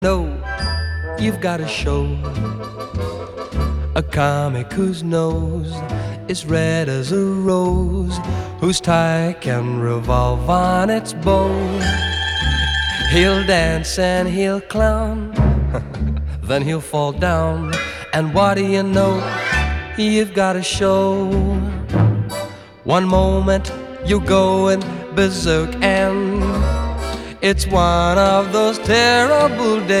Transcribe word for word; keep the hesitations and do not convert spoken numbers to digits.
No, you've got to show a comic whose nose is red as a rose, whose tie can revolve on its bow. He'll dance and he'll clown, then he'll fall down, and what do you know? You've got to show. One moment you're going berserk, and it's one of those terrible days